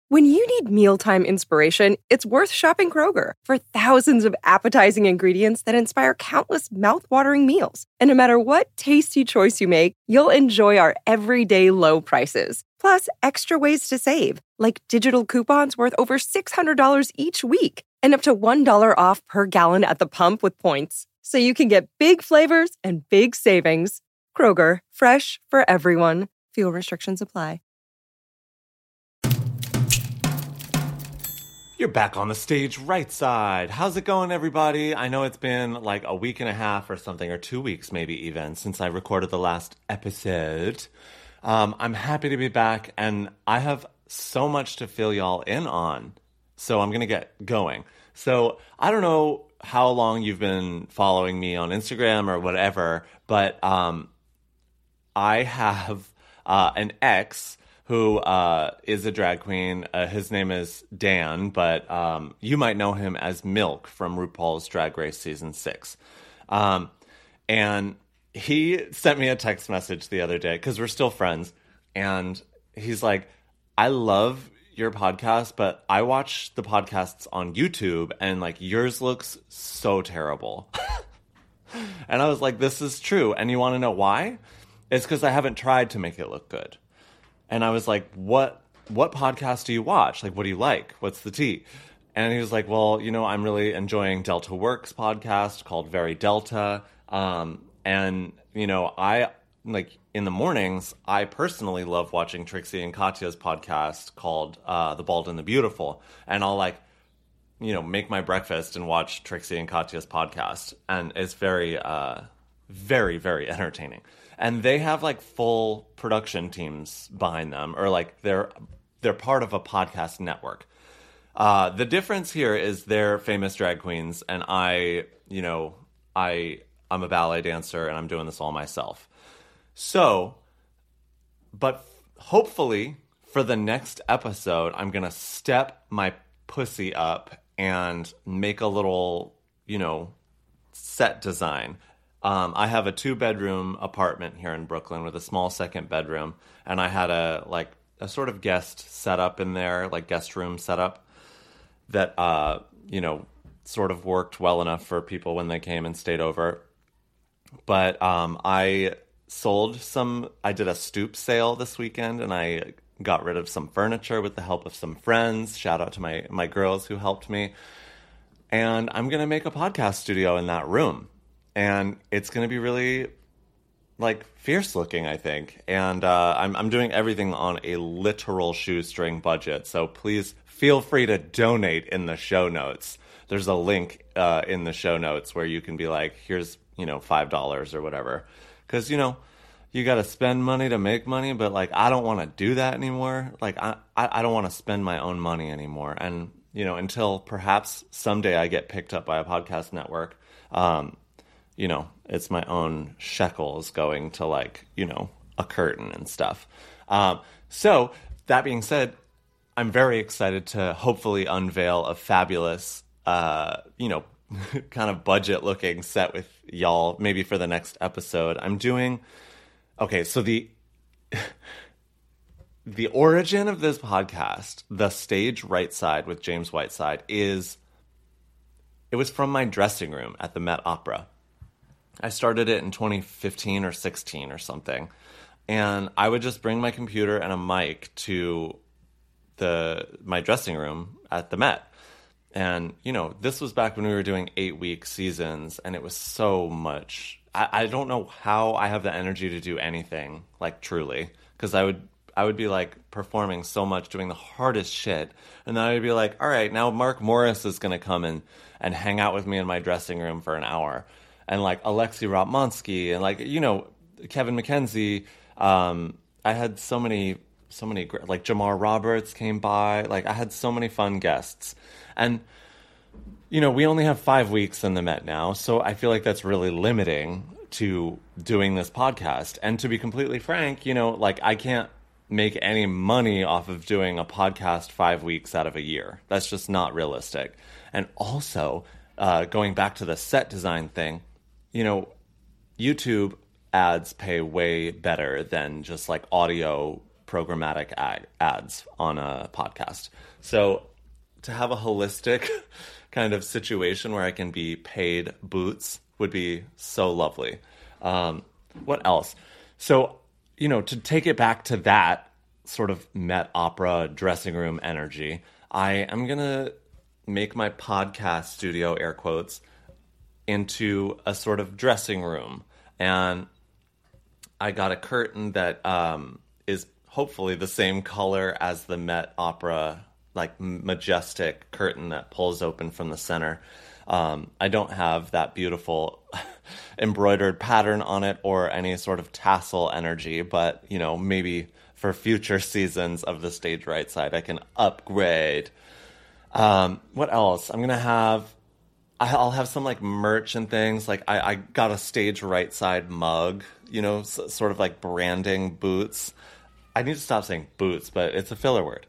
When you need mealtime inspiration, it's worth shopping Kroger for thousands of appetizing ingredients that inspire countless mouthwatering meals. And no matter what tasty choice you make, you'll enjoy our everyday low prices. Plus, extra ways to save, like digital coupons worth over $600 each week and up to $1 off per gallon at the pump with points. So you can get big flavors and big savings. Kroger, fresh for everyone. Fuel restrictions apply. You're back on the stage right side. How's it going, everybody? I know it's been like a week and a half or something, or 2 weeks maybe even, since I recorded the last episode. I'm happy to be back, and I have so much to fill y'all in on. So I'm going to get going. So I don't know how long you've been following me on Instagram or whatever, but I have an ex who is a drag queen. His name is Dan, but you might know him as Milk from RuPaul's Drag Race Season 6. And he sent me a text message the other day, because we're still friends, and he's like, I love your podcast, but I watch the podcasts on YouTube, and like yours looks so terrible. And I was like, this is true. And you want to know why? It's because I haven't tried to make it look good. And I was like, what podcast do you watch? Like, what do you like? What's the tea? And he was like, well, you know, I'm really enjoying Delta Works podcast called Very Delta. And, you know, I, like, in the mornings, I personally love watching Trixie and Katya's podcast called The Bald and the Beautiful. And I'll, like, you know, make my breakfast and watch Trixie and Katya's podcast. And it's very, very, very entertaining. And they have like full production teams behind them, or like they're part of a podcast network. The difference here is they're famous drag queens, and I'm a ballet dancer, and I'm doing this all myself. So, but hopefully for the next episode, I'm gonna step my pussy up and make a little, you know, set design. I have a 2-bedroom apartment here in Brooklyn with a small second bedroom, and I had a sort of guest setup in there, like guest room setup that, you know, sort of worked well enough for people when they came and stayed over. But I did a stoop sale this weekend, and I got rid of some furniture with the help of some friends. Shout out to my girls who helped me. And I'm going to make a podcast studio in that room. And it's going to be really, like, fierce looking, I think. And I'm doing everything on a literal shoestring budget. So please feel free to donate in the show notes. There's a link in the show notes where you can be like, here's, you know, $5 or whatever. Because, you know, you got to spend money to make money. But, like, I don't want to do that anymore. Like, I don't want to spend my own money anymore. And, you know, until perhaps someday I get picked up by a podcast network, you know, it's my own shekels going to, like, you know, a curtain and stuff. So that being said, I'm very excited to hopefully unveil a fabulous, you know, kind of budget looking set with y'all, maybe for the next episode. So the origin of this podcast, The Stage Right Side with James Whiteside, it was from my dressing room at the Met Opera. I started it in 2015 or 16 or something. And I would just bring my computer and a mic to my dressing room at the Met. And, you know, this was back when we were doing 8-week seasons, and it was so much. I don't know how I have the energy to do anything, like, truly. Because I would be, like, performing so much, doing the hardest shit. And then I'd be like, all right, now Mark Morris is going to come in and hang out with me in my dressing room for an hour. And, like, Alexi Rotmansky and, like, you know, Kevin McKenzie. I had so many, like, Jamar Roberts came by. Like, I had so many fun guests. And, you know, we only have 5 weeks in the Met now, so I feel like that's really limiting to doing this podcast. And to be completely frank, you know, like, I can't make any money off of doing a podcast 5 weeks out of a year. That's just not realistic. And also, going back to the set design thing, you know, YouTube ads pay way better than just, like, audio programmatic ads on a podcast. So to have a holistic kind of situation where I can be paid boots would be so lovely. What else? So, to take it back to that sort of Met Opera dressing room energy, I am going to make my podcast studio, air quotes, into a sort of dressing room. And I got a curtain that is hopefully the same color as the Met Opera, like majestic curtain that pulls open from the center. I don't have that beautiful embroidered pattern on it or any sort of tassel energy, but, maybe for future seasons of the Stage Right Side, I can upgrade. What else? I'll have some like merch and things. Like I got a Stage Right Side mug, sort of like branding boots. I need to stop saying boots, but it's a filler word.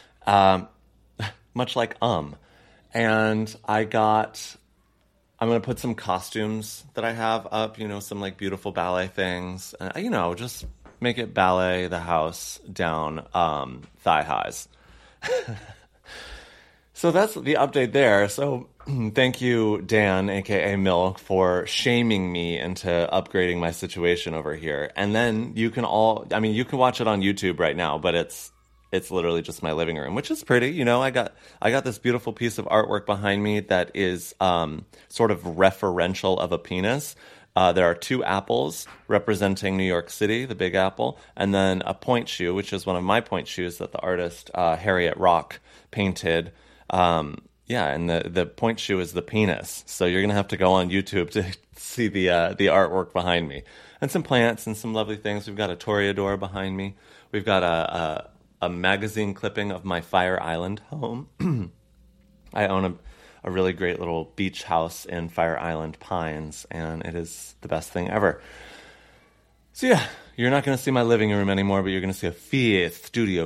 Much like And I'm going to put some costumes that I have up, some like beautiful ballet things. And, just make it ballet the house down thigh highs. So that's the update there. So thank you, Dan, a.k.a. Milk, for shaming me into upgrading my situation over here. And then you can watch it on YouTube right now, but it's literally just my living room, which is pretty. I got this beautiful piece of artwork behind me that is sort of referential of a penis. There are 2 apples representing New York City, the Big Apple, and then a point shoe, which is one of my point shoes that the artist Harriet Rock painted. And the point shoe is the penis. So you're going to have to go on YouTube to see the artwork behind me. And some plants and some lovely things. We've got a Toreador behind me. We've got a magazine clipping of my Fire Island home. I own a really great little beach house in Fire Island Pines, and it is the best thing ever. So yeah, you're not going to see my living room anymore, but you're going to see a fifth studio.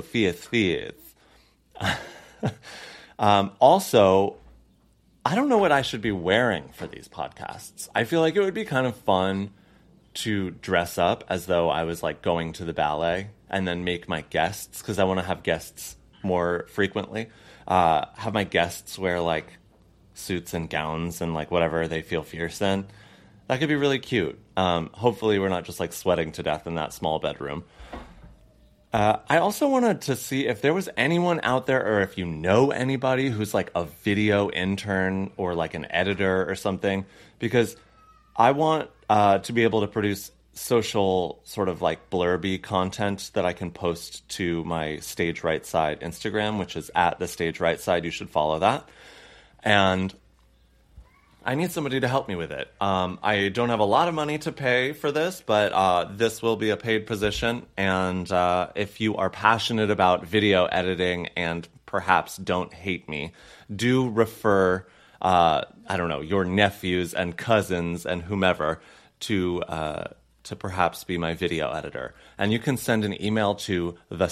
Also, I don't know what I should be wearing for these podcasts. I feel like it would be kind of fun to dress up as though I was like going to the ballet and then make my guests, because I want to have guests more frequently, have my guests wear like suits and gowns and like whatever they feel fierce in. That could be really cute. Hopefully we're not just like sweating to death in that small bedroom. I also wanted to see if there was anyone out there, or if you know anybody who's like a video intern or like an editor or something, because I want to be able to produce social sort of like blurby content that I can post to my Stage Right Side Instagram, which is at the Stage Right Side. You should follow that. And I need somebody to help me with it. I don't have a lot of money to pay for this, but this will be a paid position. And if you are passionate about video editing and perhaps don't hate me, do refer, your nephews and cousins and whomever to perhaps be my video editor. And you can send an email to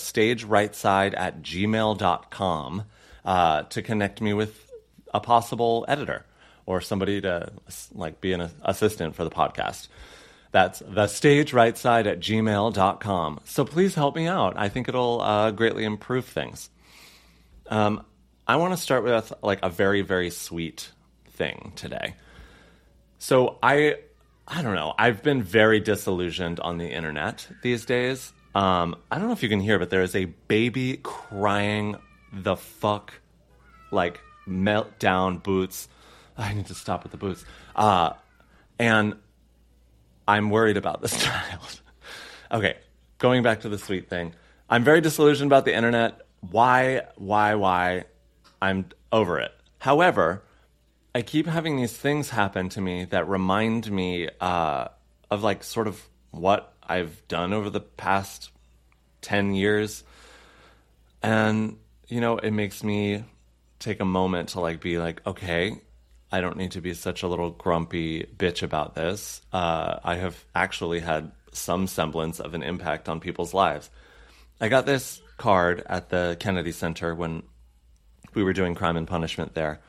thestagerightside@gmail.com to connect me with a possible editor or somebody to like be an assistant for the podcast. That's thestagerightside@gmail.com. So please help me out. I think it'll greatly improve things. I want to start with like a very, very sweet thing today. So I don't know. I've been very disillusioned on the internet these days. I don't know if you can hear, but there is a baby crying the fuck, like meltdown boots. I need to stop with the boots. And I'm worried about this child. Okay, going back to the sweet thing. I'm very disillusioned about the internet. Why? I'm over it. However, I keep having these things happen to me that remind me of like sort of what I've done over the past 10 years. And, it makes me take a moment to like be like, okay, I don't need to be such a little grumpy bitch about this. I have actually had some semblance of an impact on people's lives. I got this card at the Kennedy Center when we were doing Crime and Punishment there.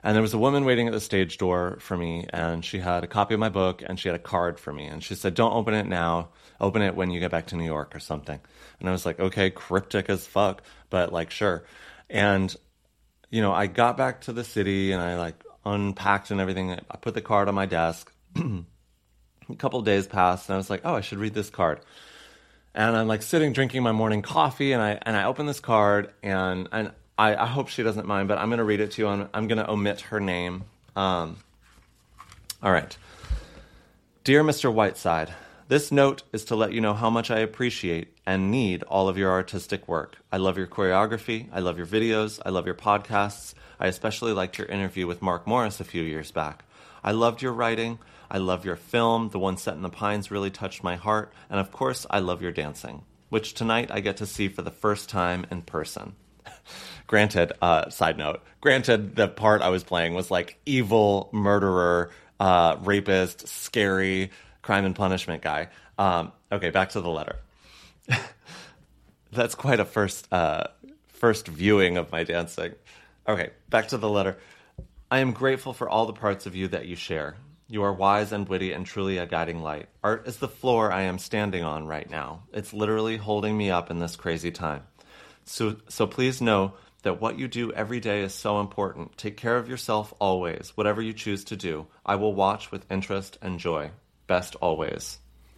And there was a woman waiting at the stage door for me, and she had a copy of my book, and she had a card for me. And she said, don't open it now. Open it when you get back to New York or something. And I was like, okay, cryptic as fuck, but like, sure. And, I got back to the city, and I like unpacked and everything. I put the card on my desk. A couple of days passed, and I was like, oh, I should read this card. And I'm like sitting drinking my morning coffee, and I open this card, and I hope she doesn't mind, but I'm going to read it to you. I'm going to omit her name. All right. Dear Mr. Whiteside, this note is to let you know how much I appreciate and need all of your artistic work. I love your choreography. I love your videos. I love your podcasts. I especially liked your interview with Mark Morris a few years back. I loved your writing. I love your film. The one set in the Pines really touched my heart. And of course, I love your dancing, which tonight I get to see for the first time in person. Granted, side note, the part I was playing was like evil, murderer, rapist, scary, crime and punishment guy. Okay, back to the letter. That's quite a first viewing of my dancing. Okay, back to the letter. I am grateful for all the parts of you that you share. You are wise and witty and truly a guiding light. Art is the floor I am standing on right now. It's literally holding me up in this crazy time. So please know that what you do every day is so important. Take care of yourself always, whatever you choose to do. I will watch with interest and joy. Best always.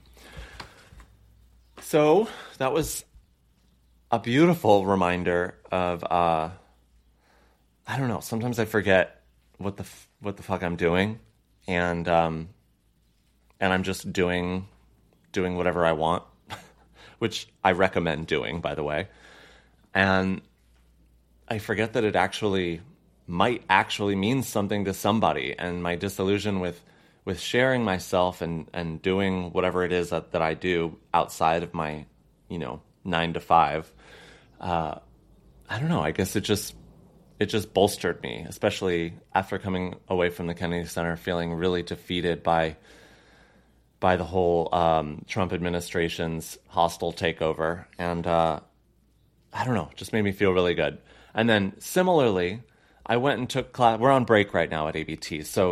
So that was a beautiful reminder of, I don't know, sometimes I forget what the fuck I'm doing, and I'm just doing whatever I want, which I recommend doing, by the way. And I forget that it might actually mean something to somebody, and my disillusion with sharing myself and doing whatever it is that I do outside of my, 9 to 5, I don't know, I guess it just bolstered me, especially after coming away from the Kennedy Center feeling really defeated by the whole Trump administration's hostile takeover. And I don't know, just made me feel really good. And then similarly, I went and took class. We're on break right now at ABT. So,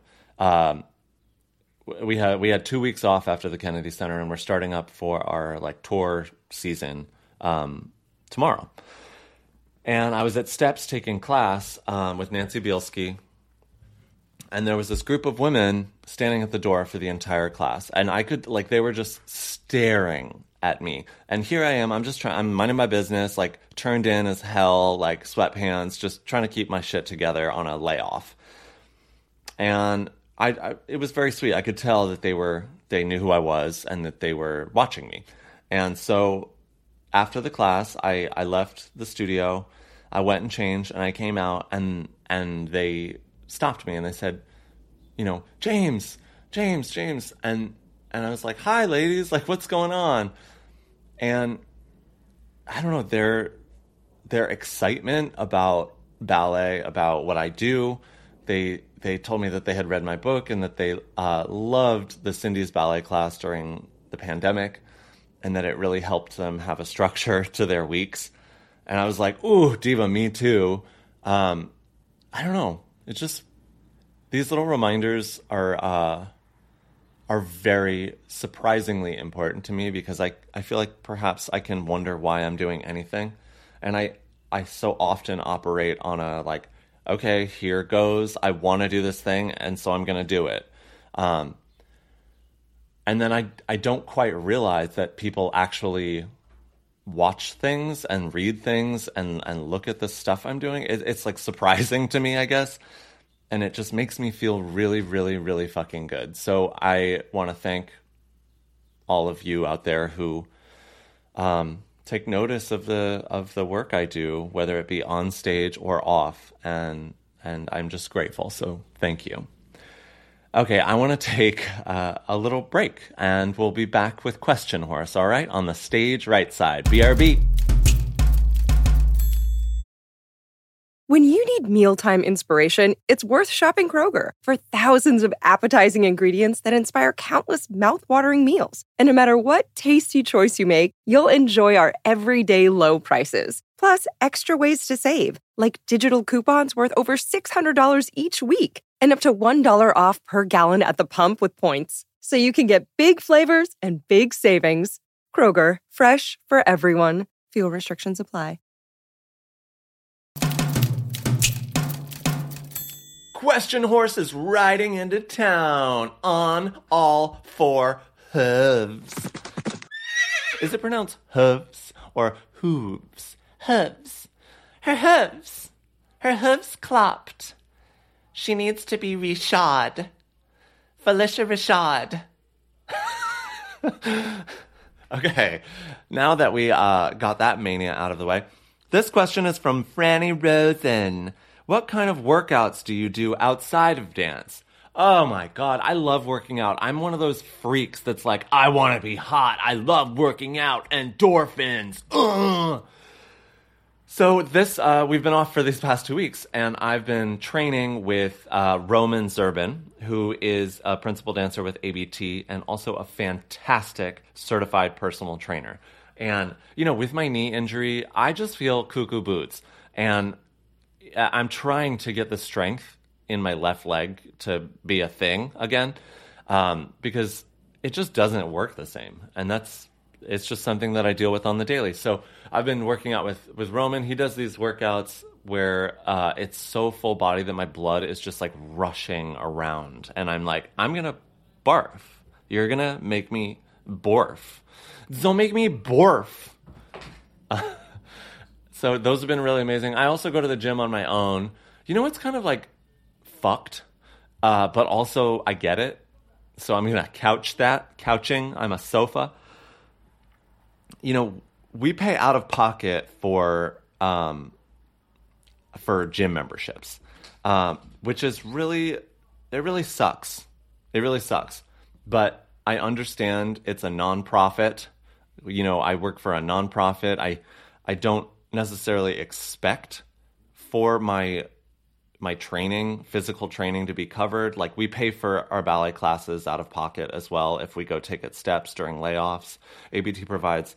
we had 2 weeks off after the Kennedy Center, and we're starting up for our tour season tomorrow. And I was at Steps taking class with Nancy Bielski, and there was this group of women standing at the door for the entire class. And I could, they were just staring at me. And here I am, I'm minding my business, turned in as hell, sweatpants, just trying to keep my shit together on a layoff. And it was very sweet. I could tell that they knew who I was and that they were watching me. And so after the class, I left the studio, I went and changed, and I came out, and they stopped me, and they said, James, and I was like, hi, ladies, what's going on? And I don't know, their excitement about ballet, about what I do, they told me that they had read my book and that they loved the Cindy's ballet class during the pandemic, and that it really helped them have a structure to their weeks. And I was like, ooh, diva, me too. I don't know. It's just, these little reminders are very surprisingly important to me, because I feel like perhaps I can wonder why I'm doing anything. And I so often operate on a okay, here goes. I want to do this thing, and so I'm going to do it. And then I don't quite realize that people actually watch things and read things and look at the stuff I'm doing. It's surprising to me, I guess. And it just makes me feel really, really, really fucking good. So I want to thank all of you out there who take notice of the work I do, whether it be on stage or off. And I'm just grateful. So thank you. Okay, I want to take a little break, and we'll be back with Question Horse, all right? On the stage right side. BRB. When you need mealtime inspiration, it's worth shopping Kroger for thousands of appetizing ingredients that inspire countless mouth-watering meals. And no matter what tasty choice you make, you'll enjoy our everyday low prices. Plus, extra ways to save, like digital coupons worth over $600 each week and up to $1 off per gallon at the pump with points. So you can get big flavors and big savings. Kroger, fresh for everyone. Fuel restrictions apply. Question Horse is riding into town on all four hooves. Is it pronounced hooves or hooves? Hooves. Her hooves. Her hooves clopped. She needs to be reshod. Felicia Rashad. Okay, now that we got that mania out of the way, this question is from Franny Rosen. What kind of workouts do you do outside of dance? Oh my God, I love working out. I'm one of those freaks that's like, I want to be hot. I love working out. Endorphins. Ugh. So this, we've been off for these past 2 weeks, and I've been training with Roman Zerbin, who is a principal dancer with ABT and also a fantastic certified personal trainer. And, you know, with my knee injury, I just feel cuckoo boots. And I'm trying to get the strength in my left leg to be a thing again, because it just doesn't work the same. And it's just something that I deal with on the daily. So I've been working out with Roman. He does these workouts where it's so full body that my blood is just like rushing around. And I'm like, I'm going to barf. You're going to make me borf. Don't make me borf. So those have been really amazing. I also go to the gym on my own. You know, it's kind of like fucked, but also I get it. So I'm going to couch that. Couching. I'm a sofa. You know, we pay out of pocket for gym memberships, which is really sucks. It really sucks. But I understand it's a nonprofit. You know, I work for a nonprofit. I don't necessarily expect for my training, physical training, to be covered. Like, we pay for our ballet classes out of pocket as well if we go take it steps during layoffs. ABT provides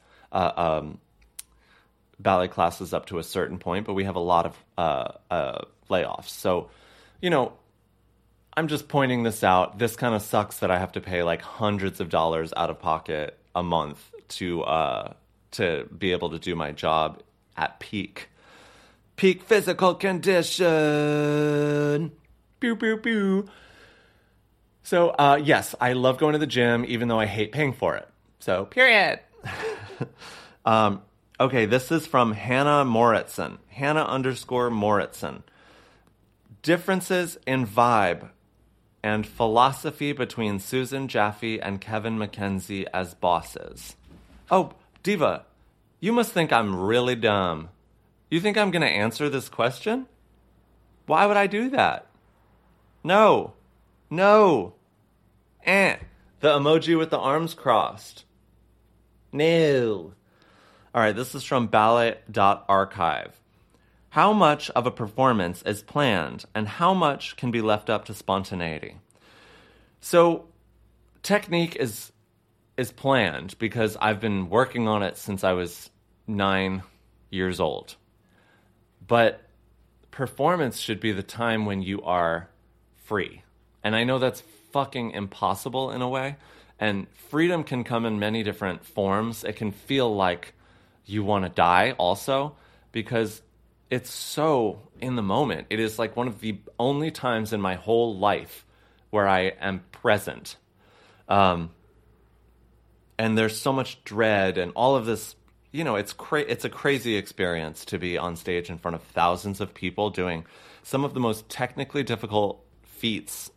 ballet classes up to a certain point, but we have a lot of layoffs. So, you know, I'm just pointing this out. This kind of sucks that I have to pay like hundreds of dollars out of pocket a month to be able to do my job at peak physical condition. Pew, pew, pew. So, yes, I love going to the gym, even though I hate paying for it. So, period. Okay, this is from Hannah Moritzen. Hannah_Moritzen. Differences in vibe and philosophy between Susan Jaffe and Kevin McKenzie as bosses. Oh, Diva, you must think I'm really dumb. You think I'm going to answer this question? Why would I do that? No. The emoji with the arms crossed. No. All right, this is from ballet.archive. How much of a performance is planned and how much can be left up to spontaneity? So, technique is planned because I've been working on it since I was 9 years old. But performance should be the time when you are free. And I know that's fucking impossible in a way. And freedom can come in many different forms. It can feel like you want to die also, because it's so in the moment. It is like one of the only times in my whole life where I am present. And there's so much dread and all of this. You know, it's a crazy experience to be on stage in front of thousands of people doing some of the most technically difficult foots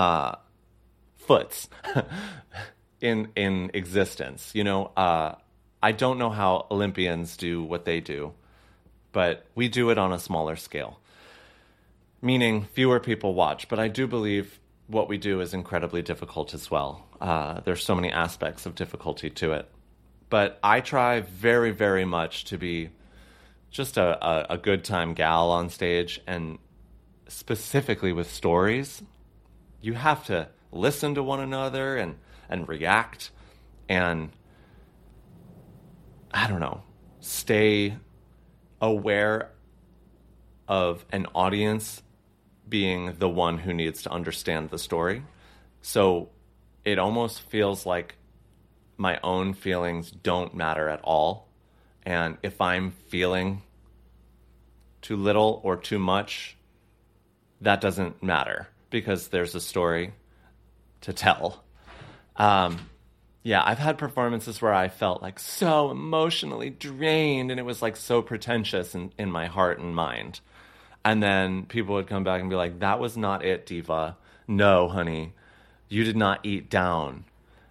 in existence. You know, I don't know how Olympians do what they do, but we do it on a smaller scale, meaning fewer people watch. But I do believe what we do is incredibly difficult as well. There's so many aspects of difficulty to it. But I try very, very much to be just a good time gal on stage, and specifically with stories, you have to listen to one another and react and, I don't know, stay aware of an audience being the one who needs to understand the story. So it almost feels like my own feelings don't matter at all. And if I'm feeling too little or too much, that doesn't matter because there's a story to tell. Yeah, I've had performances where I felt like so emotionally drained and it was like so pretentious in my heart and mind. And then people would come back and be like, that was not it, diva. No, honey, you did not eat down.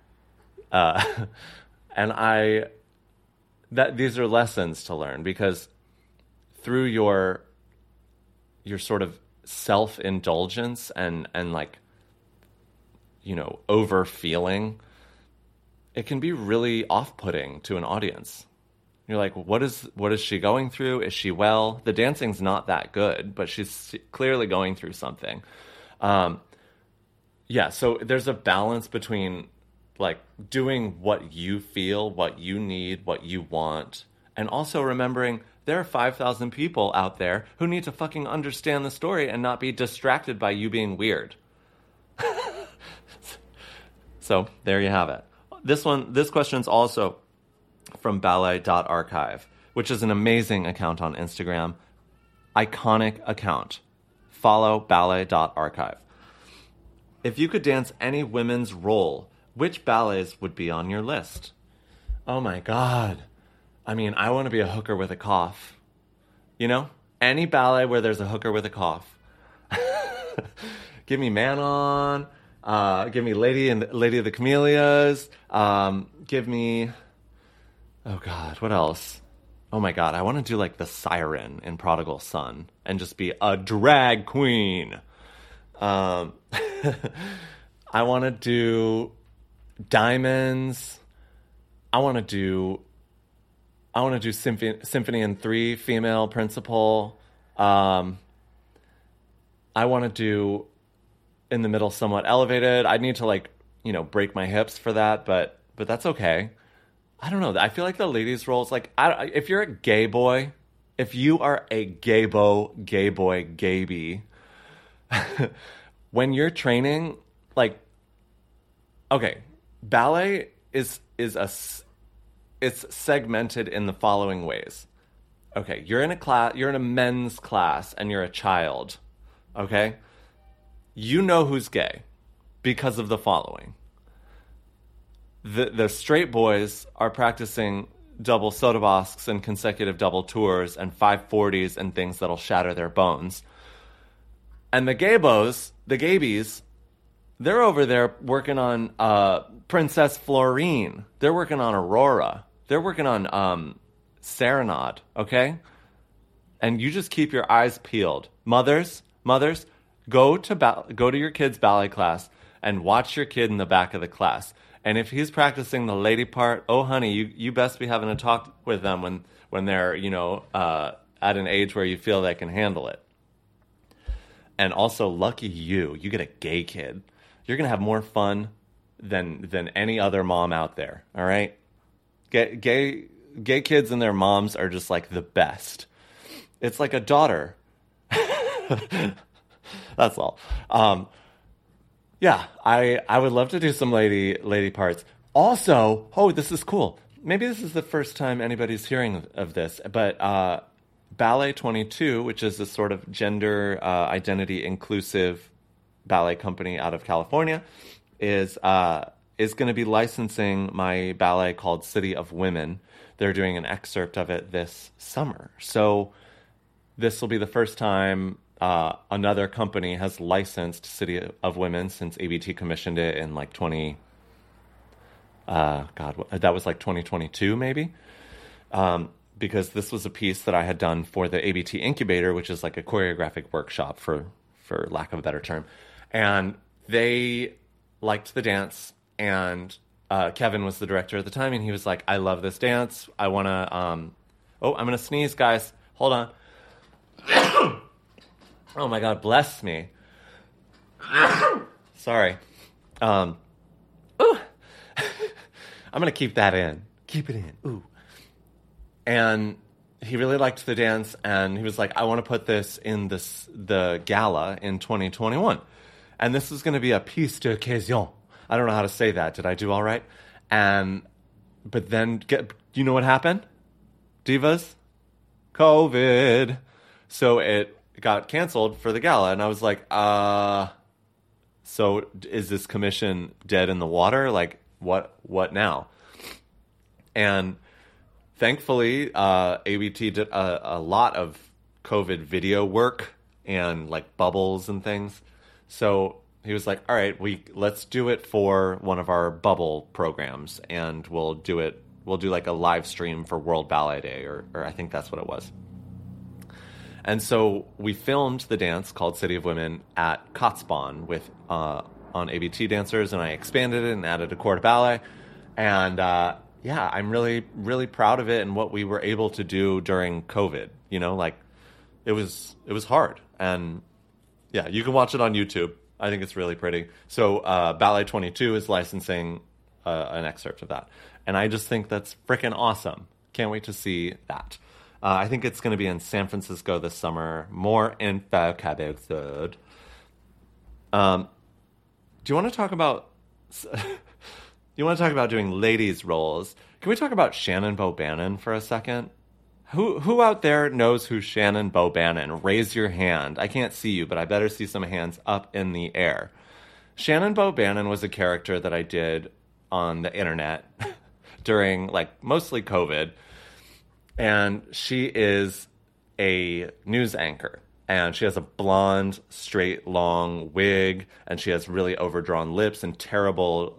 And these are lessons to learn because through your sort of self-indulgence and like, you know, over-feeling, it can be really off-putting to an audience. You're like, what is she going through? Is she well? The dancing's not that good, but she's clearly going through something. Yeah, so there's a balance between like doing what you feel, what you need, what you want, and also remembering there are 5,000 people out there who need to fucking understand the story and not be distracted by you being weird. So there you have it. This question's also from ballet.archive, which is an amazing account on Instagram. Iconic account. Follow ballet.archive. If you could dance any women's role, which ballets would be on your list? Oh my God. I mean, I want to be a hooker with a cough. You know? Any ballet where there's a hooker with a cough. Give me Manon. Give me Lady of the Camellias. Give me... Oh God, what else? Oh my God, I want to do like the Siren in Prodigal Son and just be a drag queen. I want to do Diamonds. I want to do Symphony in 3, female principal. I want to do In the Middle, Somewhat Elevated. I need to like, you know, break my hips for that, but that's okay. I don't know. I feel like the ladies' roles, like, if you're a gay boy, if you are a gay boy, gayby, when you're training, like, okay, ballet is it's segmented in the following ways. Okay, you're in a men's class, and you're a child. Okay, you know who's gay because of the following. The straight boys are practicing double Sotobosks and consecutive double tours and 540s and things that'll shatter their bones. And the gaybies, they're over there working on Princess Florine. They're working on Aurora. They're working on Serenade, okay? And you just keep your eyes peeled. Mothers, go to your kid's ballet class and watch your kid in the back of the class. And if he's practicing the lady part, oh, honey, you best be having a talk with them when they're, you know, at an age where you feel they can handle it. And also, lucky you get a gay kid. You're going to have more fun than any other mom out there, all right? Gay kids and their moms are just, like, the best. It's like a daughter. That's all. Yeah, I would love to do some lady parts. Also, this is cool. Maybe this is the first time anybody's hearing of this, but Ballet 22, which is a sort of gender identity inclusive ballet company out of California, is going to be licensing my ballet called City of Women. They're doing an excerpt of it this summer. So this will be the first time another company has licensed City of Women since ABT commissioned it in like 2022 maybe. Because this was a piece that I had done for the ABT Incubator, which is like a choreographic workshop for lack of a better term. And they liked the dance, and Kevin was the director at the time, and he was like, I love this dance. I want to, I'm going to sneeze, guys. Hold on. Oh my God, bless me. Sorry. Ooh. I'm going to keep that in. Keep it in. Ooh. And he really liked the dance, and he was like, I want to put this in the gala in 2021. And this is going to be a piece d'occasion. I don't know how to say that. Did I do all right? But then, you know what happened? Divas? COVID. So it got canceled for the gala, and I was like, so is this commission dead in the water? Like, what now? And thankfully, ABT did a lot of COVID video work and like bubbles and things. So he was like, all right, let's do it for one of our bubble programs, and we'll do like a live stream for World Ballet Day, or I think that's what it was. And so we filmed the dance called City of Women at Kotzbahn on ABT dancers, and I expanded it and added a corps de ballet. And yeah, I'm really, really proud of it and what we were able to do during COVID. You know, like it was hard. And yeah, you can watch it on YouTube. I think it's really pretty. So Ballet 22 is licensing an excerpt of that. And I just think that's freaking awesome. Can't wait to see that. I think it's going to be in San Francisco this summer. More info coming soon. Do you want to talk about... You want to talk about doing ladies' roles? Can we talk about Shannon Bobannon for a second? Who out there knows who Shannon Bobannon? Raise your hand. I can't see you, but I better see some hands up in the air. Shannon Bobannon was a character that I did on the internet during, like, mostly COVID. And she is a news anchor. And she has a blonde, straight, long wig. And she has really overdrawn lips and terrible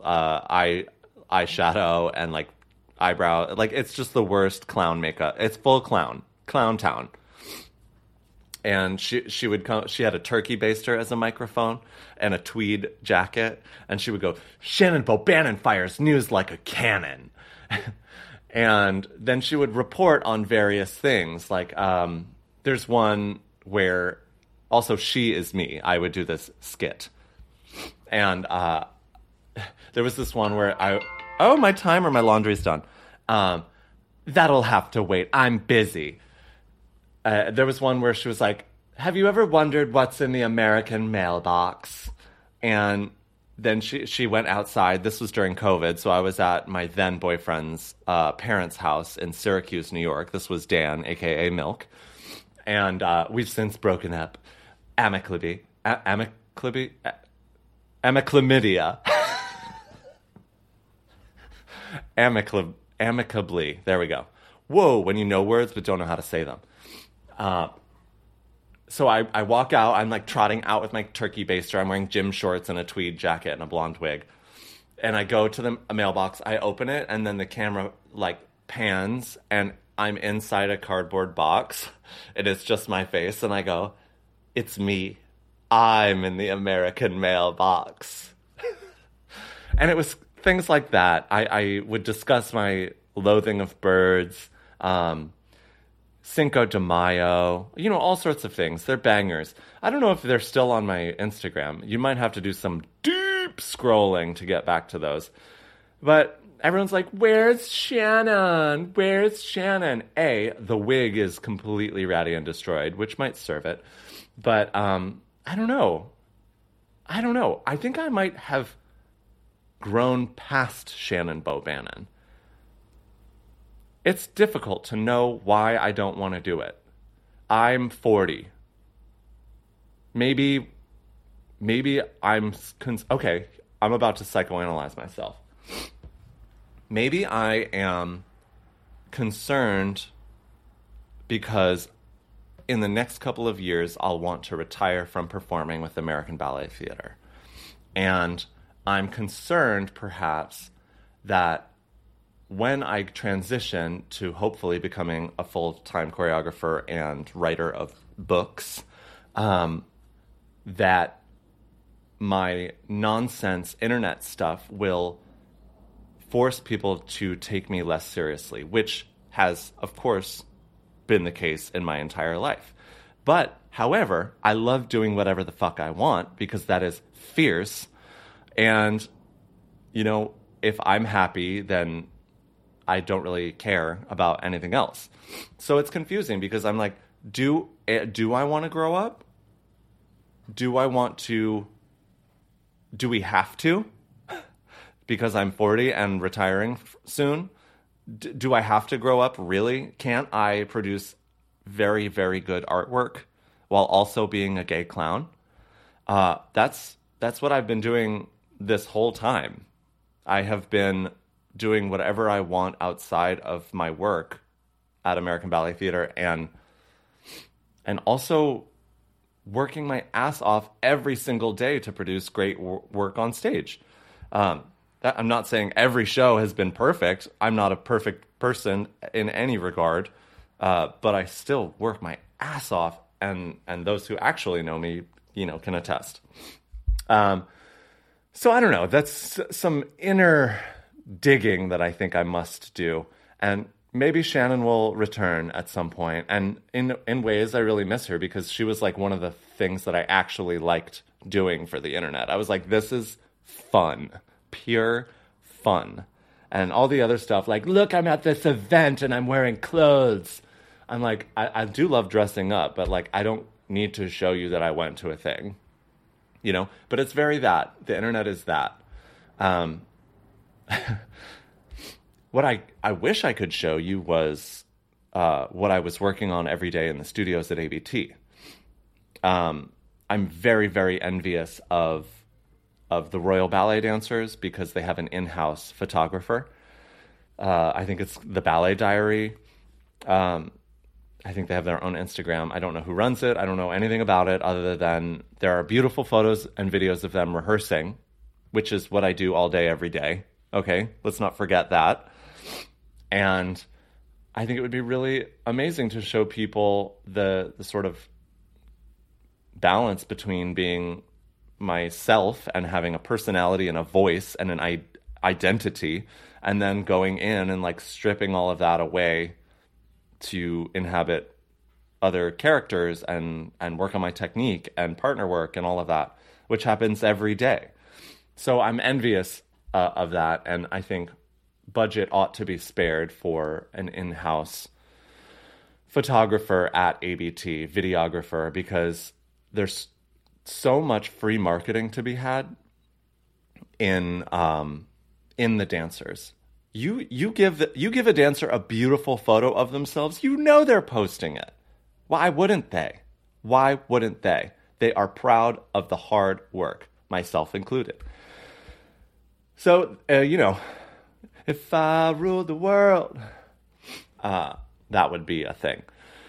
eyeshadow and, like, eyebrow. Like, it's just the worst clown makeup. It's full clown town. And she would come. She had a turkey baster as a microphone and a tweed jacket. And she would go, Shannon Bobannon fires news like a cannon. And then she would report on various things. Like, there's one where also She Is Me. I would do this skit. And there was this one where my laundry's done. That'll have to wait. I'm busy. There was one where she was like, have you ever wondered what's in the American mailbox? And then she went outside. This was during COVID, so I was at my then boyfriend's parents' house in Syracuse, New York. This was Dan, a.k.a. Milk. And we've since broken up amicably. Amiclamydia. Amicably. There we go. Whoa, when you know words but don't know how to say them. So I walk out. I'm like trotting out with my turkey baster. I'm wearing gym shorts and a tweed jacket and a blonde wig. And I go to the mailbox. I open it, and then the camera like pans, and I'm inside a cardboard box. It is just my face, and I go, it's me. I'm in the American mailbox. And it was things like that. I would discuss my loathing of birds, Cinco de Mayo, all sorts of things. They're bangers. I don't know if they're still on my Instagram. You might have to do some deep scrolling to get back to those. But everyone's like, where's Shannon? Where's Shannon? The wig is completely ratty and destroyed, which might serve it. But I don't know. I think I might have grown past Shannon Bobannon. It's difficult to know why I don't want to do it. I'm 40. Maybe I'm... Okay, I'm about to psychoanalyze myself. Maybe I am concerned because in the next couple of years, I'll want to retire from performing with American Ballet Theater. And I'm concerned, perhaps, that when I transition to hopefully becoming a full-time choreographer and writer of books, that my nonsense internet stuff will force people to take me less seriously, which has, of course, been the case in my entire life. But, however, I love doing whatever the fuck I want because that is fierce. And, you know, if I'm happy, then I don't really care about anything else. So it's confusing because I'm like, do I want to grow up? Do we have to? Because I'm 40 and retiring soon. Do I have to grow up? Really? Can't I produce very, very good artwork while also being a gay clown? That's what I've been doing this whole time. I have been doing whatever I want outside of my work at American Ballet Theater and also working my ass off every single day to produce great work on stage. I'm not saying every show has been perfect. I'm not a perfect person in any regard, but I still work my ass off, and those who actually know me, you know, can attest. So I don't know. That's some inner digging that I think I must do, and maybe Shannon will return at some point. And in ways, I really miss her because she was like one of the things that I actually liked doing for the internet. I was like, this is fun, pure fun. And all the other stuff, like, look, I'm at this event and I'm wearing clothes. I'm like, I do love dressing up, but like, I don't need to show you that I went to a thing, you know? But it's very that. The internet is that. What I wish I could show you was what I was working on every day in the studios at ABT. I'm very, very envious of the Royal Ballet dancers because they have an in-house photographer. I think it's the Ballet Diary. I think they have their own Instagram. I don't know who runs it. I don't know anything about it other than there are beautiful photos and videos of them rehearsing, which is what I do all day, every day. Okay, let's not forget that. And I think it would be really amazing to show people the sort of balance between being myself and having a personality and a voice and an identity, and then going in and like stripping all of that away to inhabit other characters and work on my technique and partner work and all of that, which happens every day. So I'm envious of that, and I think budget ought to be spared for an in-house photographer at ABT, videographer, because there's so much free marketing to be had in the dancers. You give a dancer a beautiful photo of themselves, you know they're posting it. Why wouldn't they? Why wouldn't they? They are proud of the hard work, myself included. So, you know, if I ruled the world, that would be a thing.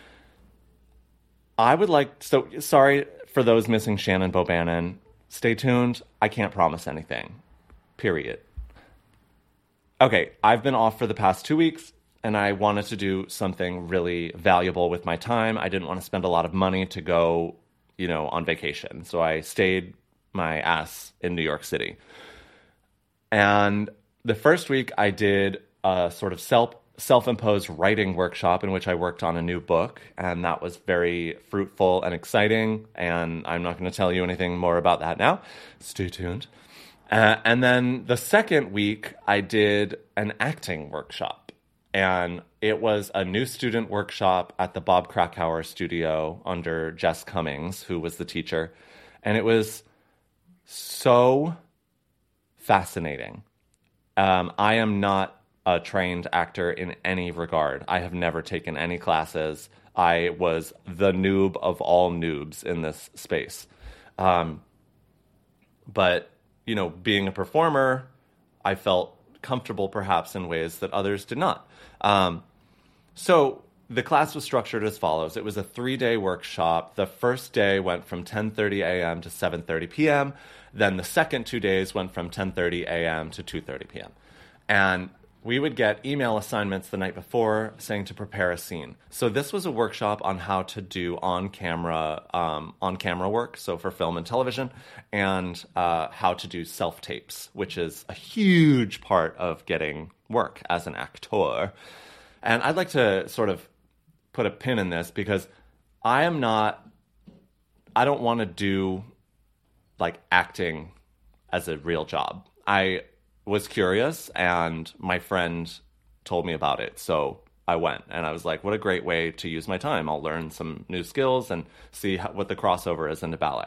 I would like, so sorry for those missing Shannon Bobannon. Stay tuned. I can't promise anything. Period. Okay, I've been off for the past 2 weeks, and I wanted to do something really valuable with my time. I didn't want to spend a lot of money to go, you know, on vacation. So I stayed my ass in New York City. And the first week I did a sort of self-imposed writing workshop in which I worked on a new book, and that was very fruitful and exciting, and I'm not going to tell you anything more about that now. Stay tuned. And then the second week, I did an acting workshop, and it was a new student workshop at the Bob Krakauer studio under Jess Cummings, who was the teacher, and it was so fascinating. I am not a trained actor in any regard. I have never taken any classes. I was the noob of all noobs in this space. But, you know, being a performer, I felt comfortable perhaps in ways that others did not. So the class was structured as follows. It was a 3-day workshop. The first day went from 10:30 a.m. to 7:30 p.m. Then the second 2 days went from 10:30 a.m. to 2:30 p.m. And we would get email assignments the night before saying to prepare a scene. So this was a workshop on how to do on-camera work, so for film and television, and how to do self-tapes, which is a huge part of getting work as an actor. And I'd like to sort of put a pin in this because I don't want to do like acting as a real job. I was curious and my friend told me about it. So I went and I was like, what a great way to use my time. I'll learn some new skills and see what the crossover is into ballet.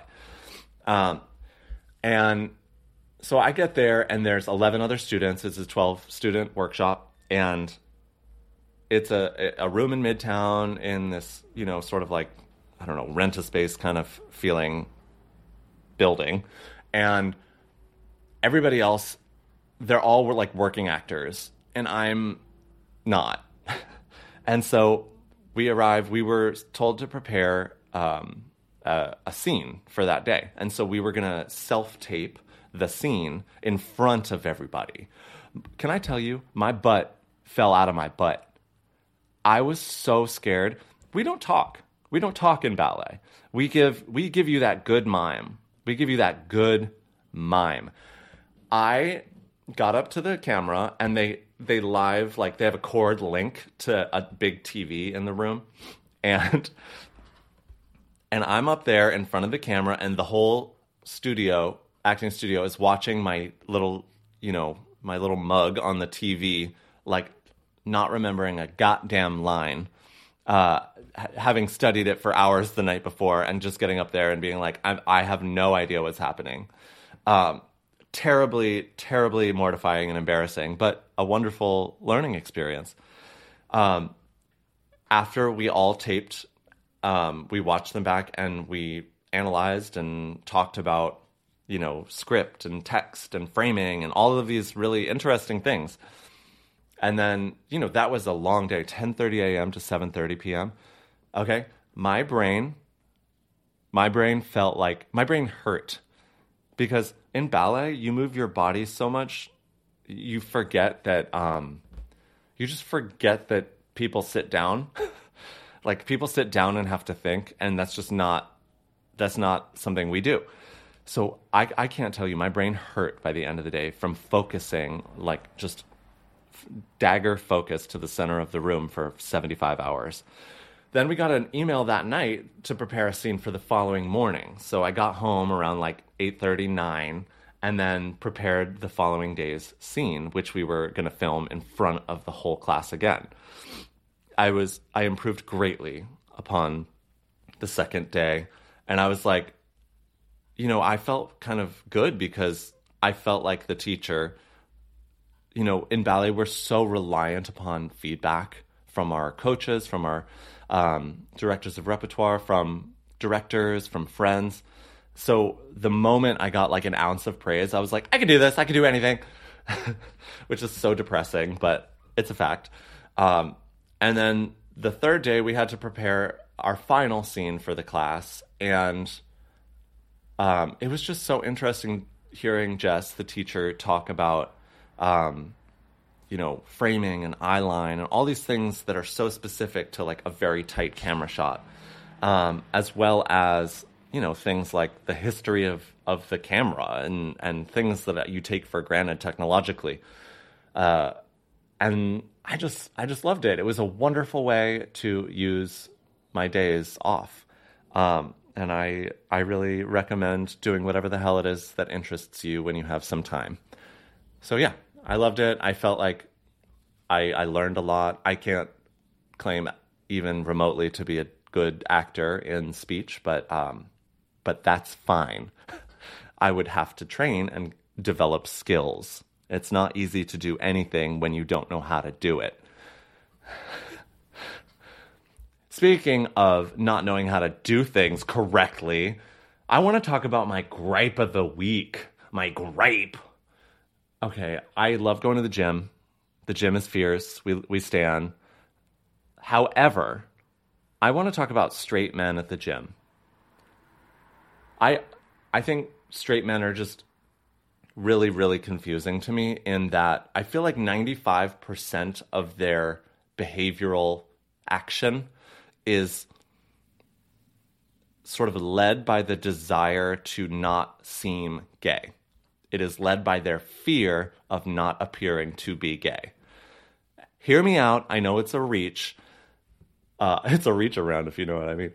And so I get there and there's 11 other students. It's a 12-student workshop and it's a room in Midtown in this, sort of like, I don't know, rent-a-space kind of feeling building. And everybody else, they're all like working actors and I'm not. And so we arrived, we were told to prepare a scene for that day. And so we were going to self-tape the scene in front of everybody. Can I tell you, my butt fell out of my butt. I was so scared. We don't talk. We don't talk in ballet. We give you that good mime. We give you that good mime. I got up to the camera and they live, like they have a cord link to a big TV in the room. And I'm up there in front of the camera and the whole acting studio is watching my little mug on the TV, like not remembering a goddamn line, having studied it for hours the night before and just getting up there and being like, I have no idea what's happening. Terribly, terribly mortifying and embarrassing, but a wonderful learning experience. After we all taped, we watched them back and we analyzed and talked about, script and text and framing and all of these really interesting things. And then, that was a long day, 10:30 a.m. to 7:30 p.m. Okay. My brain felt like my brain hurt because in ballet, you move your body so much, you forget that, you just forget that people sit down. Like people sit down and have to think, and that's not something we do. So I can't tell you, my brain hurt by the end of the day from focusing, like just dagger focus to the center of the room for 75 hours. Then we got an email that night to prepare a scene for the following morning. So I got home around like 8:30, 9, and then prepared the following day's scene, which we were going to film in front of the whole class again. I improved greatly upon the second day. And I was like, I felt kind of good because I felt like the teacher, in ballet, we're so reliant upon feedback from our coaches, from our directors of repertoire, from directors, from friends. So the moment I got like an ounce of praise, I was like, I can do this. I can do anything, which is so depressing, but it's a fact. And then the third day, we had to prepare our final scene for the class. And it was just so interesting hearing Jess, the teacher, talk about, framing and eyeline and all these things that are so specific to like a very tight camera shot, as well as, things like the history of the camera and things that you take for granted technologically. And I just loved it. It was a wonderful way to use my days off. And I really recommend doing whatever the hell it is that interests you when you have some time. So yeah, I loved it. I felt like I learned a lot. I can't claim even remotely to be a good actor in speech, but that's fine. I would have to train and develop skills. It's not easy to do anything when you don't know how to do it. Speaking of not knowing how to do things correctly, I want to talk about my gripe of the week. My gripe. Okay, I love going to the gym. The gym is fierce. We stan. However, I want to talk about straight men at the gym. I think straight men are just really, really confusing to me in that I feel like 95% of their behavioral action is sort of led by the desire to not seem gay. It is led by their fear of not appearing to be gay. Hear me out. I know it's a reach. It's a reach around, if you know what I mean.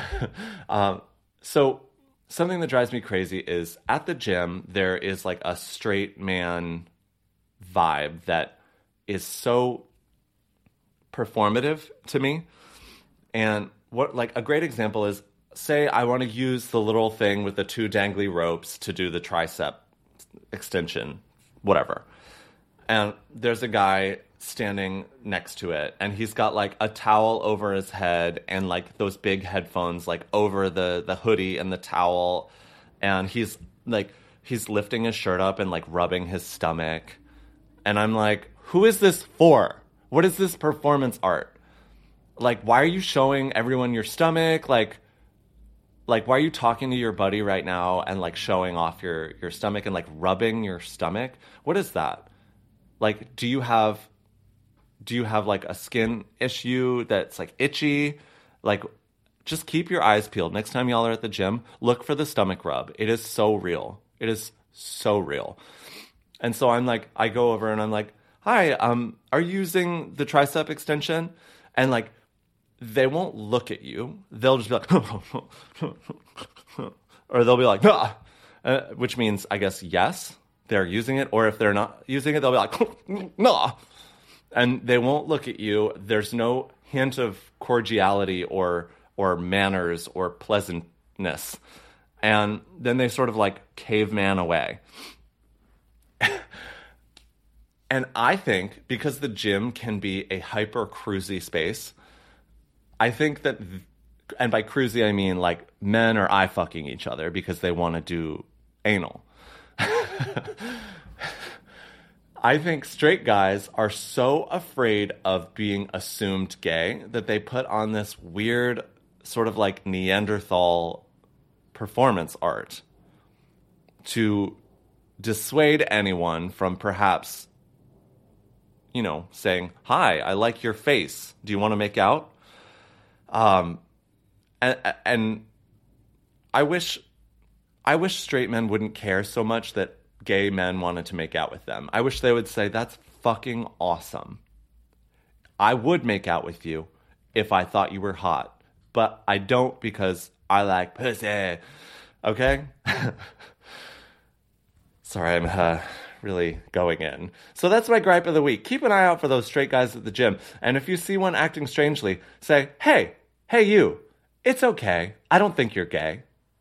So something that drives me crazy is at the gym, there is like a straight man vibe that is so performative to me. And what, like, a great example is, say I want to use the little thing with the two dangly ropes to do the tricep extension, whatever. And there's a guy standing next to it, and he's got like a towel over his head and like those big headphones like over the hoodie and the towel, and he's lifting his shirt up and like rubbing his stomach. And I'm like, who is this for? What is this performance art? Like, why are you showing everyone your stomach? Like why are you talking to your buddy right now and like showing off your stomach and like rubbing your stomach? What is that? Like, do you have like a skin issue that's like itchy? Like, just keep your eyes peeled. Next time y'all are at the gym, look for the stomach rub. It is so real. It is so real. And so I'm like, I go over and I'm like, hi, are you using the tricep extension? And like, they won't look at you. They'll just be like, or they'll be like, nah, which means, I guess, yes, they're using it. Or if they're not using it, they'll be like, nah. And they won't look at you. There's no hint of cordiality or manners or pleasantness. And then they sort of like caveman away. And I think because the gym can be a hyper cruisy space, I think that, and by cruisy I mean like men are eye fucking each other because they want to do anal. I think straight guys are so afraid of being assumed gay that they put on this weird sort of like Neanderthal performance art to dissuade anyone from perhaps, you know, saying, hi, I like your face. Do you want to make out? And I wish straight men wouldn't care so much that gay men wanted to make out with them. I wish they would say, that's fucking awesome. I would make out with you if I thought you were hot, but I don't because I like pussy. Okay? Sorry, I'm really going in. So that's my gripe of the week. Keep an eye out for those straight guys at the gym. And if you see one acting strangely, say, hey you, it's okay. I don't think you're gay.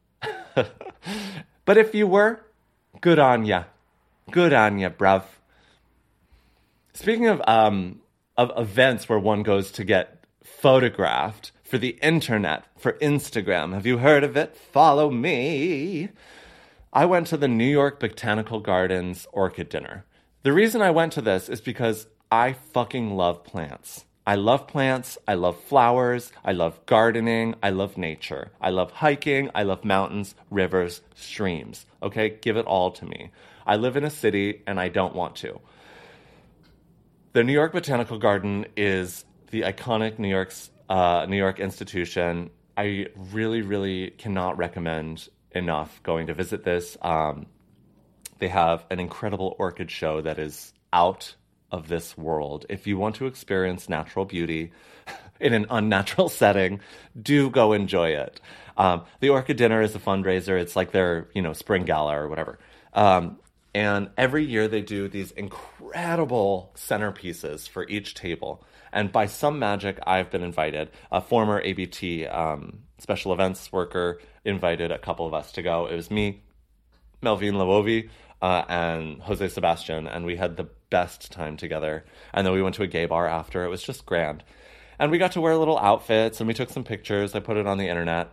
But if you were, good on ya. Good on ya, bruv. Speaking of events where one goes to get photographed for the internet, for Instagram, have you heard of it? Follow me. I went to the New York Botanical Gardens Orchid Dinner. The reason I went to this is because I fucking love plants. I love plants, I love flowers, I love gardening, I love nature. I love hiking, I love mountains, rivers, streams. Okay, give it all to me. I live in a city and I don't want to. The New York Botanical Garden is the iconic New York institution. I really, really cannot recommend enough going to visit this. They have an incredible orchid show that is out of this world. If you want to experience natural beauty in an unnatural setting, do go enjoy it. The Orchid Dinner is a fundraiser. It's like their, spring gala or whatever. And every year they do these incredible centerpieces for each table. And by some magic, I've been invited. A former ABT special events worker invited a couple of us to go. It was me, Melvin Lavovi, and Jose Sebastian, and we had the best time together. And then we went to a gay bar after. It was just grand. And we got to wear little outfits, and we took some pictures. I put it on the internet.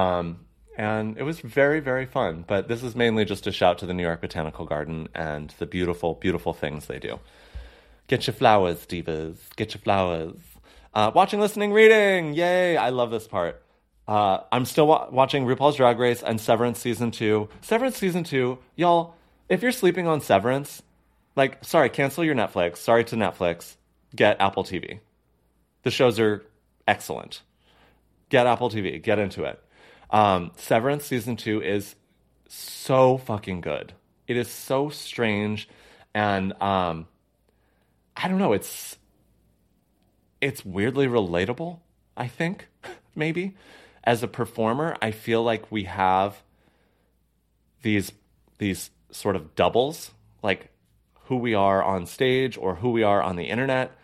And it was very, very fun. But this is mainly just a shout to the New York Botanical Garden and the beautiful, beautiful things they do. Get your flowers, divas. Get your flowers. Watching, listening, reading. Yay. I love this part. I'm still watching RuPaul's Drag Race and Severance Season 2. Severance Season 2, y'all, if you're sleeping on Severance, cancel your Netflix. Sorry to Netflix. Get Apple TV. The shows are excellent. Get Apple TV. Get into it. Severance Season 2 is so fucking good. It is so strange. And I don't know, it's weirdly relatable. I think, maybe. As a performer, I feel like we have these sort of doubles, like who we are on stage or who we are on the internet,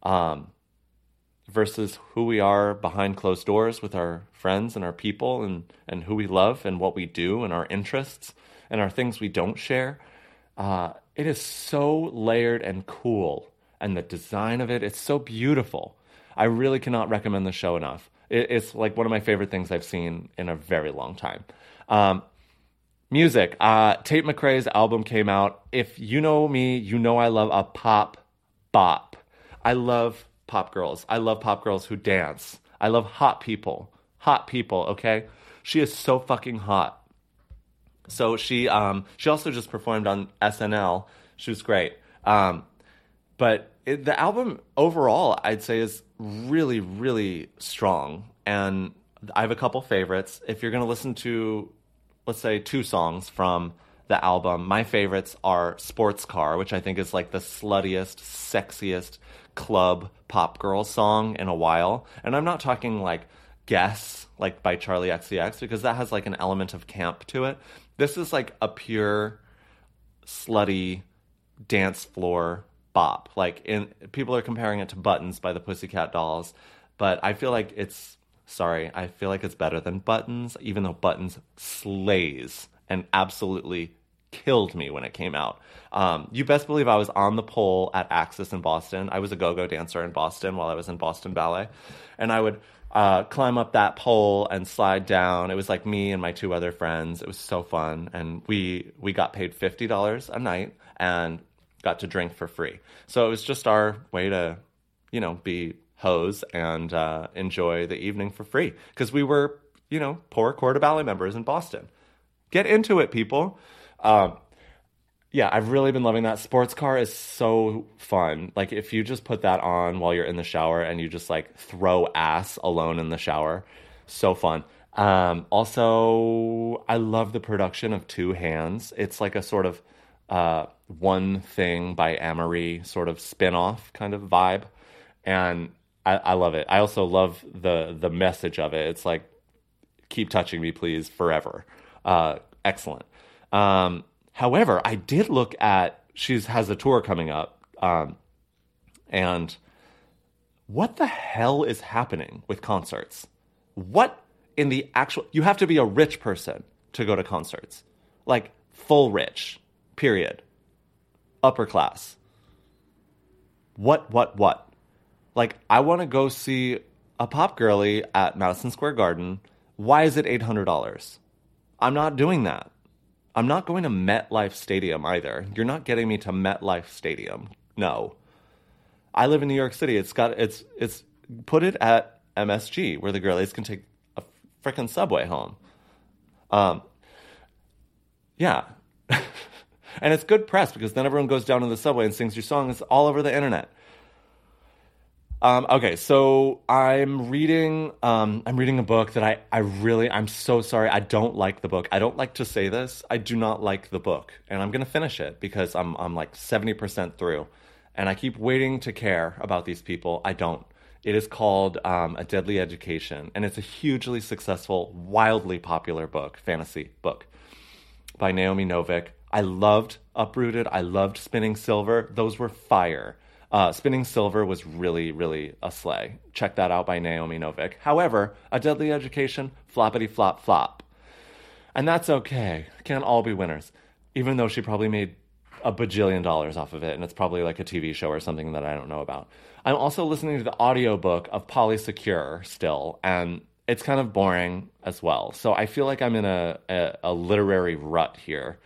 versus who we are behind closed doors with our friends and our people, and who we love and what we do and our interests and our things we don't share. It is so layered and cool, and the design of it's so beautiful. I really cannot recommend the show enough. It's like one of my favorite things I've seen in a very long time. Music. Tate McRae's album came out. If you know me, you know I love a pop bop. I love pop girls. I love pop girls who dance. I love hot people. Hot people, okay? She is so fucking hot. So she also just performed on SNL. She was great. But the album overall, I'd say, is really, really strong. And I have a couple favorites. If you're going to listen to, let's say, 2 songs from the album, my favorites are Sports Car, which I think is like the sluttiest, sexiest club pop girl song in a while. And I'm not talking like Guess, like by Charlie XCX, because that has like an element of camp to it. This is like a pure slutty dance floor bop. People are comparing it to Buttons by the Pussycat Dolls, but I feel like it's better than Buttons, even though Buttons slays and absolutely killed me when it came out. You best believe I was on the pole at Axis in Boston. I was a go-go dancer in Boston while I was in Boston Ballet, and I would climb up that pole and slide down. It was like me and my 2 other friends. It was so fun, and we got paid $50 a night and got to drink for free. So it was just our way to, be hoes and enjoy the evening for free, because we were, poor Corps de Ballet members in Boston. Get into it, people. Yeah, I've really been loving that. Sports Car is so fun. Like, if you just put that on while you're in the shower and you just like throw ass alone in the shower, so fun. Also, I love the production of Two Hands. It's like a sort of One Thing by Amory sort of spin-off kind of vibe. And I love it. I also love the message of it. It's like, keep touching me, please, forever. Excellent. However, I did look at, she has a tour coming up, and what the hell is happening with concerts? What in the actual, you have to be a rich person to go to concerts. Like, full rich, period. Upper class. What? Like, I want to go see a pop girly at Madison Square Garden. Why is it $800? I'm not doing that. I'm not going to MetLife Stadium either. You're not getting me to MetLife Stadium. No. I live in New York City. It's put it at MSG, where the girlies can take a frickin' subway home. Yeah. And it's good press, because then everyone goes down to the subway and sings your song. It's all over the internet. Okay, so I'm reading a book that I'm so sorry. I don't like the book. I don't like to say this. I do not like the book, and I'm going to finish it because I'm like 70% through, and I keep waiting to care about these people. I don't. It is called A Deadly Education, and it's a hugely successful, wildly popular book, fantasy book by Naomi Novik. I loved Uprooted. I loved Spinning Silver. Those were fire. Spinning Silver was really, really a slay. Check that out by Naomi Novik. However, A Deadly Education, floppity flop flop. And that's okay. Can't all be winners. Even though she probably made a bajillion dollars off of it, and it's probably like a TV show or something that I don't know about. I'm also listening to the audiobook of Polysecure still, and it's kind of boring as well. So I feel like I'm in a literary rut here.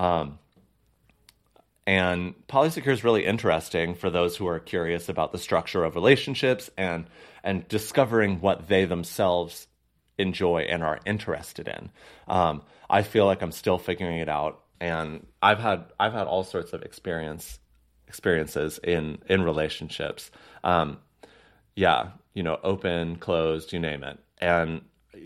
And Polysecure is really interesting for those who are curious about the structure of relationships and discovering what they themselves enjoy and are interested in. I feel like I'm still figuring it out, and I've had all sorts of experiences in relationships. Open, closed, you name it. And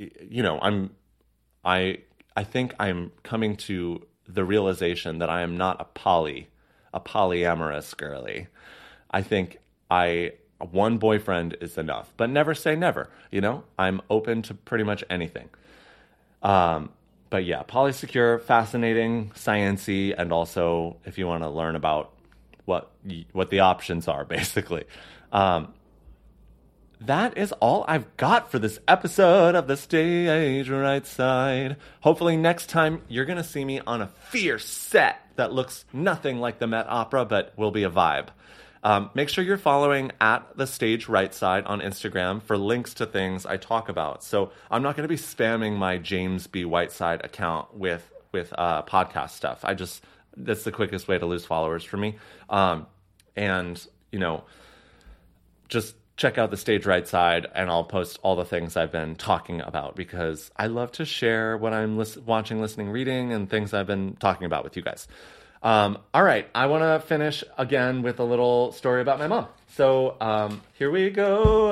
I think I'm coming to the realization that I am not a polyamorous girly. I think I one boyfriend is enough, but never say never. I'm open to pretty much anything. But yeah, Polysecure, fascinating, science-y, and also if you want to learn about what the options are, basically. That is all I've got for this episode of The Stage Right Side. Hopefully next time you're going to see me on a fierce set that looks nothing like the Met Opera, but will be a vibe. Make sure you're following at The Stage Right Side on Instagram for links to things I talk about. So I'm not going to be spamming my James B. Whiteside account with podcast stuff. That's the quickest way to lose followers for me. Just check out The Stage Right Side, and I'll post all the things I've been talking about because I love to share what I'm watching, listening, reading, and things I've been talking about with you guys. All right, I want to finish again with a little story about my mom. So here we go.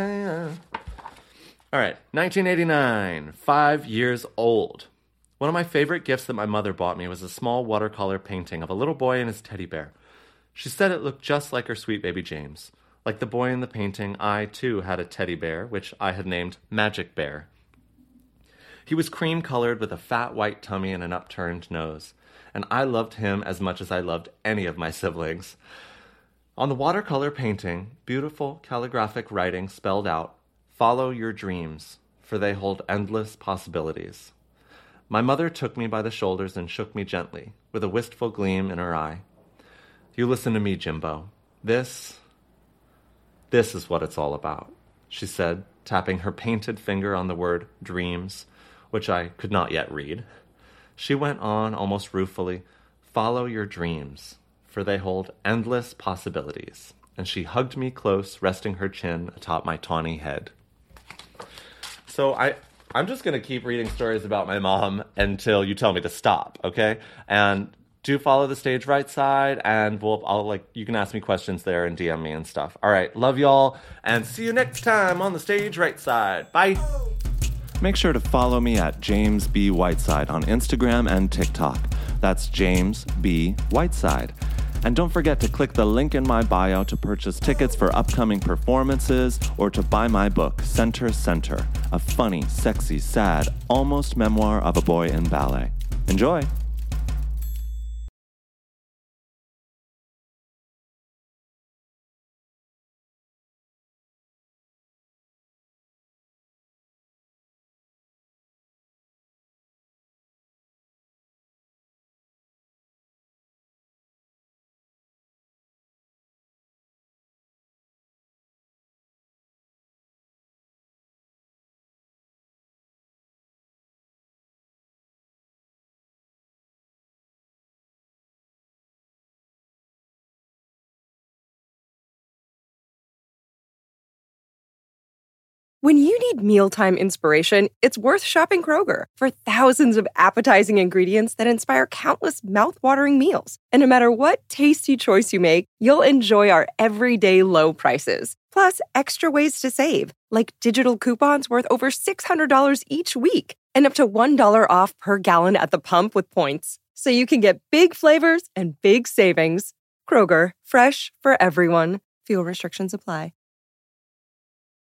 All right, 1989, 5 years old. One of my favorite gifts that my mother bought me was a small watercolor painting of a little boy and his teddy bear. She said it looked just like her sweet baby James. Like the boy in the painting, I, too, had a teddy bear, which I had named Magic Bear. He was cream-colored with a fat white tummy and an upturned nose, and I loved him as much as I loved any of my siblings. On the watercolor painting, beautiful calligraphic writing spelled out, "Follow your dreams, for they hold endless possibilities." My mother took me by the shoulders and shook me gently, with a wistful gleam in her eye. "You listen to me, Jimbo. This is what it's all about," she said, tapping her painted finger on the word dreams, which I could not yet read. She went on almost ruefully, "Follow your dreams, for they hold endless possibilities." And she hugged me close, resting her chin atop my tawny head. So I'm just going to keep reading stories about my mom until you tell me to stop, okay? And do follow The Stage Right Side, and you can ask me questions there and DM me and stuff. All right, love y'all, and see you next time on The Stage Right Side. Bye. Make sure to follow me at James B. Whiteside on Instagram and TikTok. That's James B. Whiteside. And don't forget to click the link in my bio to purchase tickets for upcoming performances or to buy my book, Center Center, a funny, sexy, sad, almost memoir of a boy in ballet. Enjoy! When you need mealtime inspiration, it's worth shopping Kroger for thousands of appetizing ingredients that inspire countless mouth-watering meals. And no matter what tasty choice you make, you'll enjoy our everyday low prices. Plus, extra ways to save, like digital coupons worth over $600 each week and up to $1 off per gallon at the pump with points. So you can get big flavors and big savings. Kroger, fresh for everyone. Fuel restrictions apply.